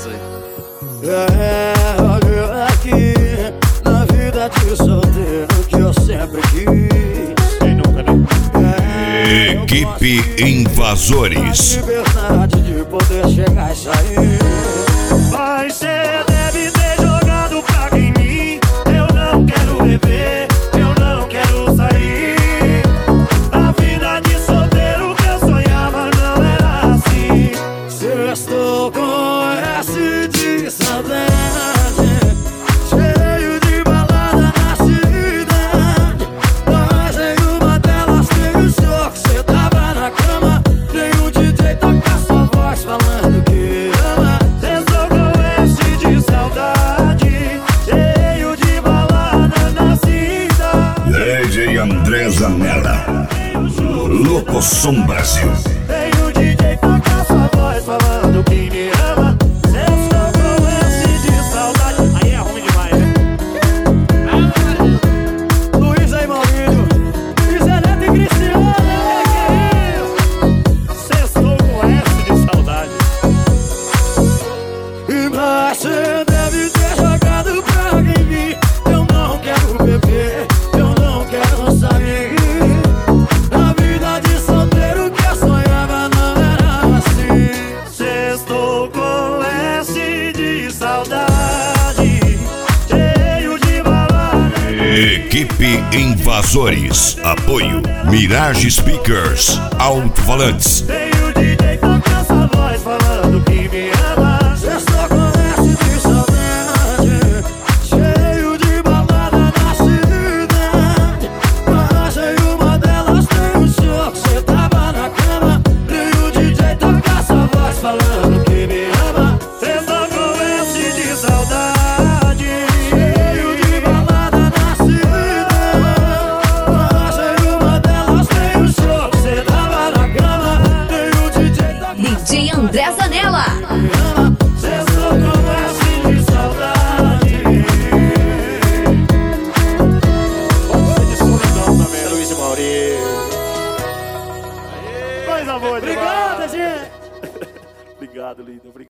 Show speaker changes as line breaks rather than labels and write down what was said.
isso aí.
Olha aqui, na vida de solteiro que eu sempre quis.
Quem nunca, né?
Equipe Invasores.
A liberdade de poder chegar e sair.
Mas cê deve ter jogado praga em mim. Eu não quero beber, eu não quero sair. A vida de solteiro que eu sonhava não era assim.
Se estou com S de saudade, cheio de balada na cidade. Mas em uma delas tem o show que cê tava na cama. Tem um DJ toca sua voz falando que ama.
Estou com S de saudade, cheio de balada na cidade.
DJ André Zanella. Locosom Brasil.
Tem o DJ toca sua voz falando que me ama. Estou com S de saudade. Aí é ruim demais, né?
Luiz aí, Maurinho, Zé Neto e Cristiano.
Estou com S de saudade.
Mas cê deve ter jogado praga em mim. Eu não quero beber, eu não quero sair. A vida de solteiro que eu sonhava não era assim.
Estou com S de saudade, cheio de balada.
Equipe Invasores. Apoio Mirage Speakers. Alto-falantes.
Tem o DJ toca sua voz falando